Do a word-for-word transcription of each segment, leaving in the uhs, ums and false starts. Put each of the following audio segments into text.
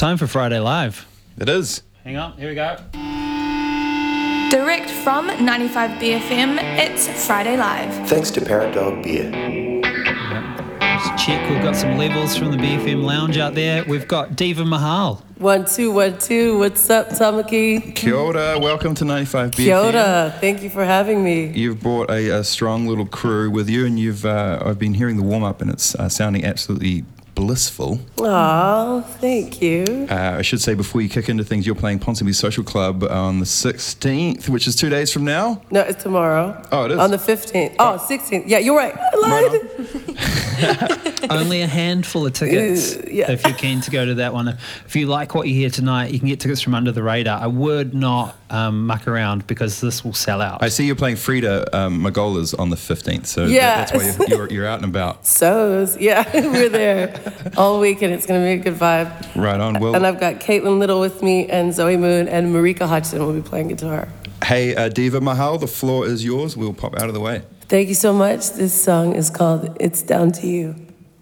Time for Friday Live. It is. Hang on, here we go. Direct from ninety-five B F M, it's Friday Live. Thanks to Parrot Dog Beer. Let's check, we've got some levels from the B F M lounge out there. We've got Diva Mahal. One, two, one, two. What's up, Tamaki? Kia ora, welcome to ninety-five B F M. Kia ora, thank you for having me. You've brought a, a strong little crew with you, and you've uh, I've been hearing the warm-up, and it's uh, sounding absolutely blissful. Aw, thank you. Uh, I should say before you kick into things, you're playing Ponsonby Social Club on the sixteenth, which is two days from now. No, it's tomorrow. Oh, it is? On the fifteenth. Oh, sixteenth. Yeah, you're right. I lied. Only a handful of tickets Uh, yeah. if you're keen to go to that one. If you like what you hear tonight, you can get tickets from Under the Radar. I would not um, muck around because this will sell out. I see you're playing Frida um, Magolas on the fifteenth, so Yeah. that, that's why you're, you're, you're out and about. So, yeah, we're there all week, and it's going to be a good vibe. Right on. Well, And I've got Caitlin Little with me, and Zoe Moon, and Marika Hodgson will be playing guitar. hey, uh, Diva Mahal, the floor is yours. We'll pop out of the way. Thank you so much. This song is called It's Down to You.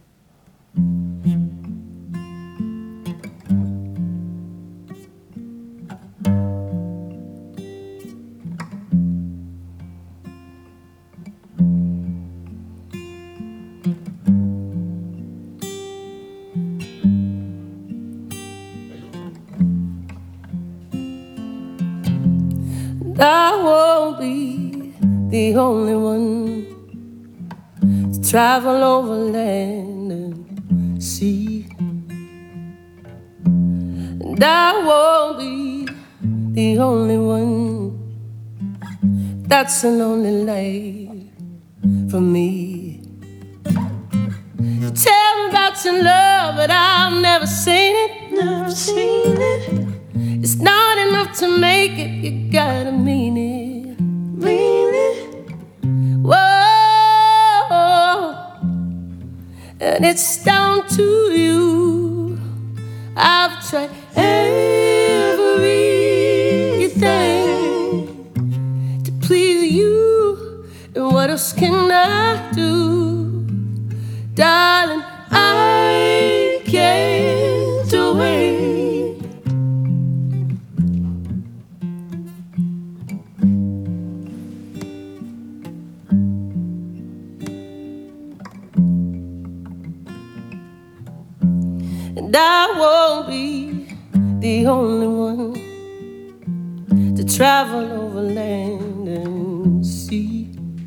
I won't be the only one to travel over land and sea. And I won't be the only one that's a lonely life for me. You tell me about your love, but I've never seen it, never seen it. It's not enough to make it, you gotta mean it, mean it. Whoa, and it's down to you. I've tried everything to please you, and what else can I do, darling? I can't wait. And I won't be the only one to travel over land and sea.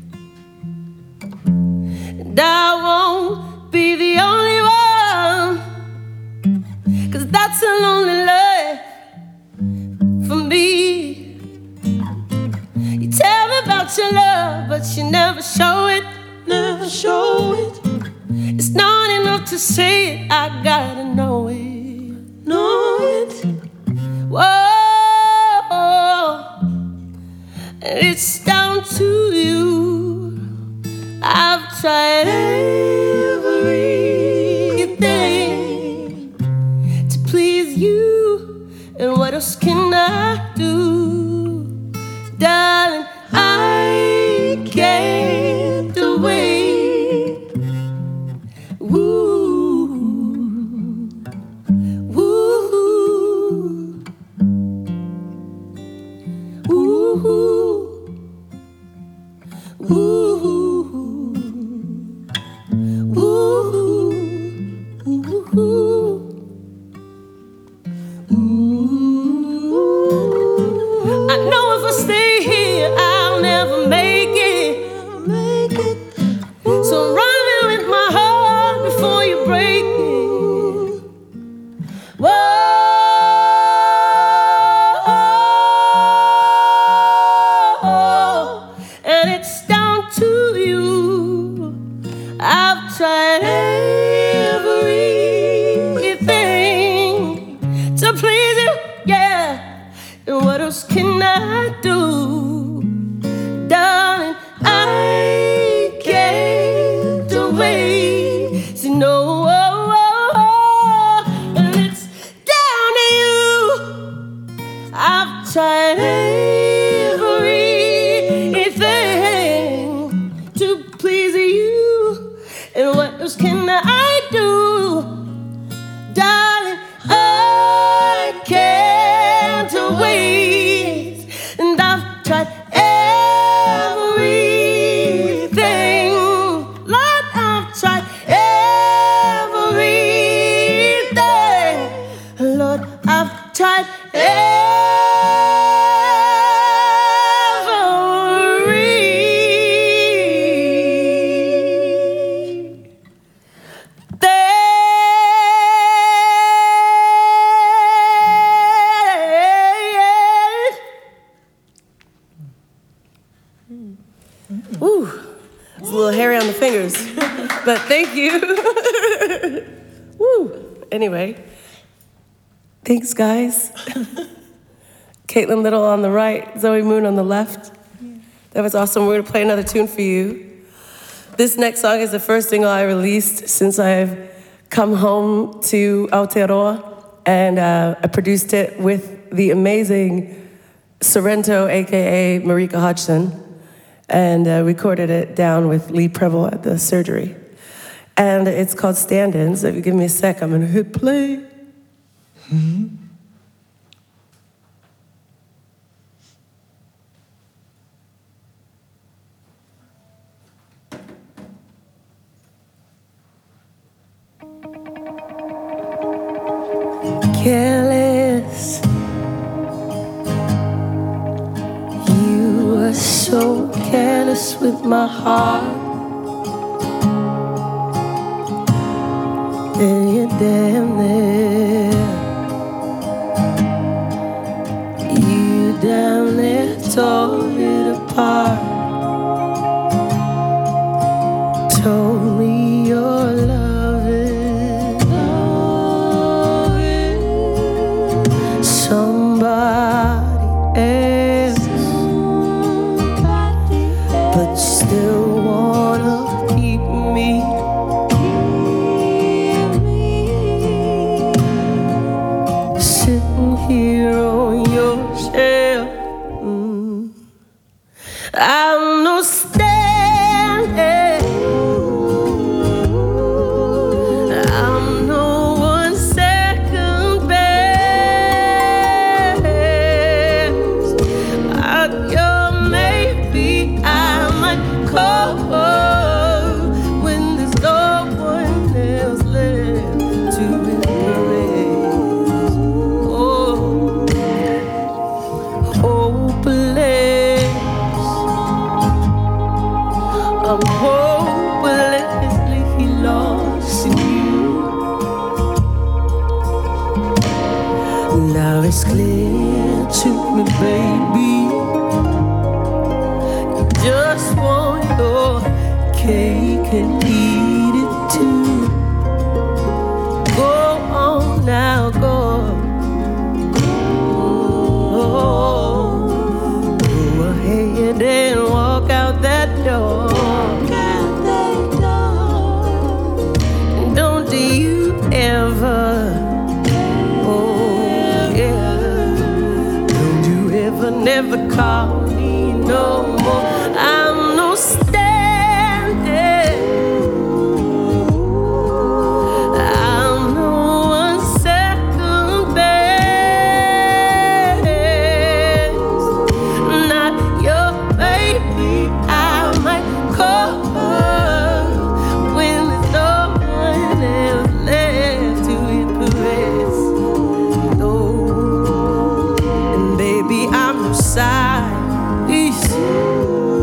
And I won't be the only one, 'cause that's a lonely life for me. You tell me about your love, but you never show it, never show it. It's not enough to say it, I gotta know it, know it. Whoa, it's down to you. I've tried everything to please you, and what else can I do, darling? I can't wait. I know if I stay here But thank you. Woo. Anyway, thanks, guys. Caitlin Little on the right, Zoe Moon on the left. That was awesome. We're gonna play another tune for you. This next song is the first single I released since I've come home to Aotearoa, and uh, I produced it with the amazing Sorrento, A K A Marika Hodgson, and uh, recorded it down with Lee Preble at the surgery. And it's called Stand-In, so if you give me a sec, I'm gonna hit play. Mm-hmm. Careless, you were so careless with my heart. And you're damn there, you down there tore it apart. Told me your love is somebody else, but you still wanna keep me. Sitting here on your shelf, mm. I'm no stand-in. I'm no one second best. I, you maybe I might call when there's no one else left to embrace. Oh, hopeless. I'm hopelessly lost in you. Now it's clear to me, baby, you just want your cake and eat it too. Go on now, go. Oh, go ahead and walk out that door. Don't you ever, oh yeah, don't you ever, never call me no more. I'm no stand-in. I'm no one second best. Not your baby, I might call when there's no one else left to impress. Oh, and baby, I'm no side piece.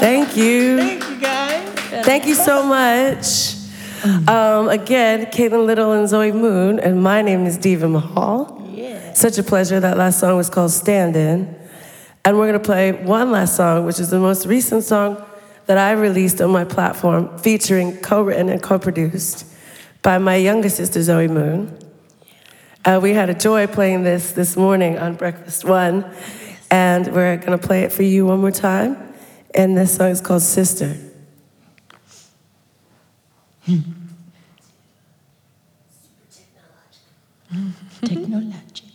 Thank you. Thank you, guys. Thank you so much. Um, again, Caitlin Little and Zoe Moon, and my name is Diva Mahal. Yeah. Such a pleasure. That last song was called Stand In. And we're going to play one last song, which is the most recent song that I released on my platform, featuring co-written and co-produced by my younger sister, Zoe Moon. Uh, we had a joy playing this this morning on Breakfast One, and we're going to play it for you one more time. And this song is called Sister. Technologic.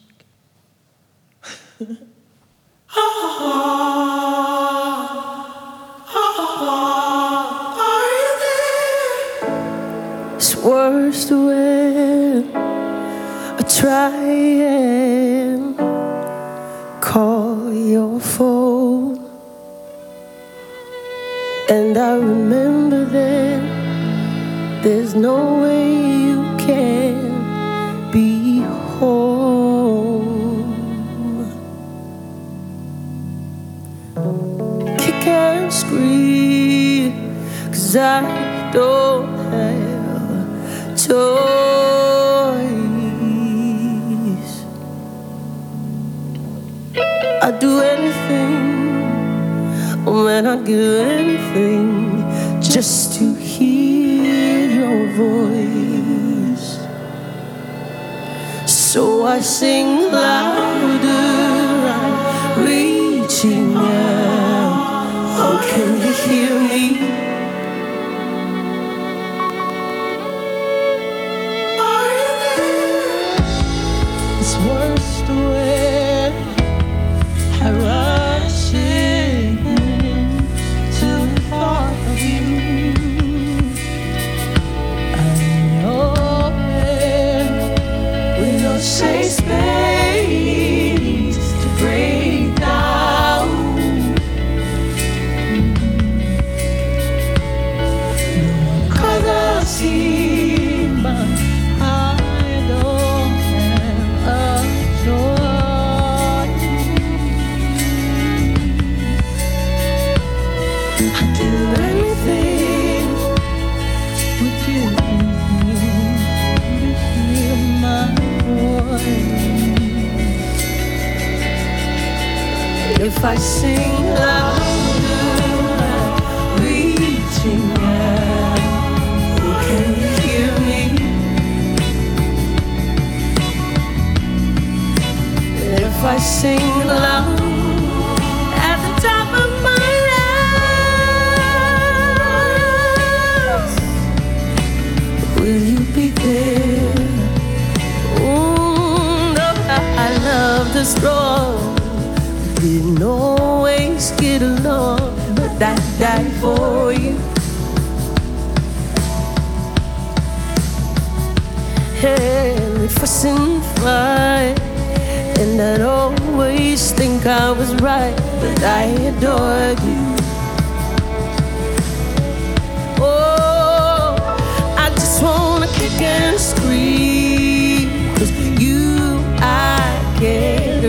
It's worse when I try and call your phone, and I remember then there's no way you can be home. Kick and scream, 'cause I don't have toys. I'd do anything, oh man, I'd do anything just to hear your voice. So I sing louder, I'm reaching out. Oh, can you hear me? Are you there? It's worse when I rush in to the thought of you. Safe space to break down. Cause I see my I don't have a choice. I'd do anything with you. If I sing louder, reaching out, oh, can you hear me? If I sing loud at the top of my lungs, will you be there? Ooh, no, I love the strong. Didn't always get along, but I died for you. And we fuss and fight, and I'd always think I was right, but I adored you. Oh, I just wanna kick and scream, 'cause you I can't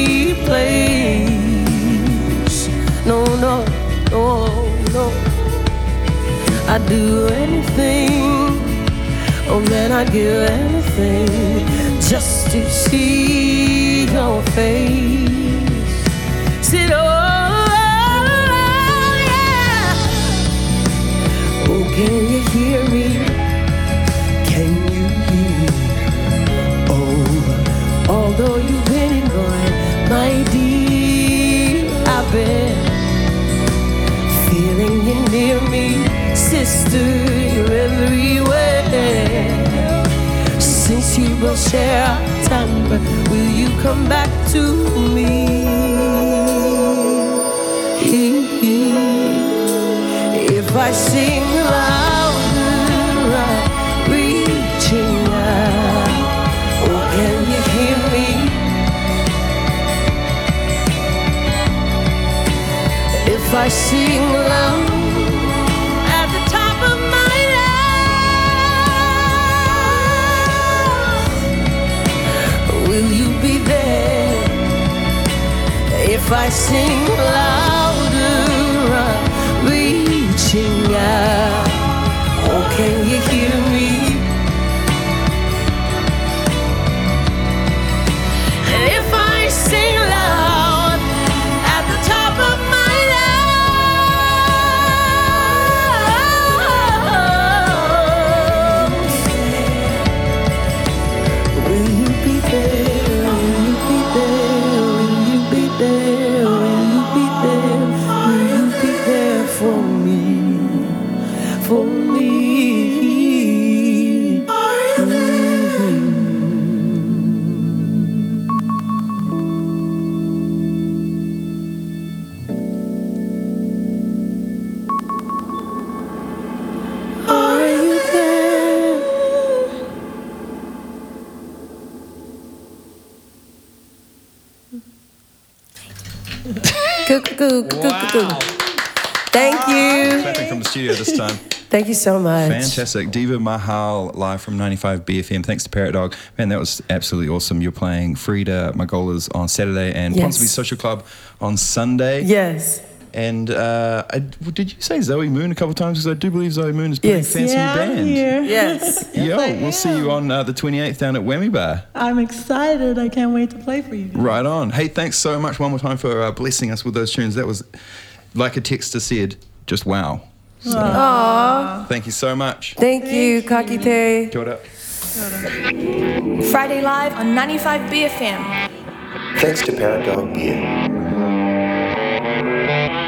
replace. No, no, no, no. I'd do anything, oh man, I'd give anything just to see your face. Sit oh, yeah. Oh, can you hear me? Can you hear? Oh, although you've been gone, my dear, I've been feeling you near me, sister, you're everywhere. Since you both share our time, but will you come back to me? If I sing louder, I'm reaching out. Oh, can you hear me? If I sing loud at the top of my lungs, will you be there? If I sing louder, I'll be Coo, coo, coo, coo, coo. Thank you. Clapping from the studio this time. Thank you so much. Fantastic. Diva Mahal live from ninety-five B F M. Thanks to Parrot Dog. Man, that was absolutely awesome. You're playing Frida Margola's on Saturday and Yes. Ponsonby Social Club on Sunday. Yes. And uh, I, did you say Zoe Moon a couple of times? Because I do believe Zoe Moon is playing Yes. Fancy Yeah, I'm Band. here. Yes. Yo, I we'll see you on uh, the twenty-eighth down at Whammy Bar. I'm excited. I can't wait to play for you guys. Right on. Hey, thanks so much one more time for uh, blessing us with those tunes. That was, like a texter said, just wow. So, thank you so much. Thank you, Kaki Terry. Kia ora. Friday Live on ninety-five B F M. Thanks to Parrot Dog Beer.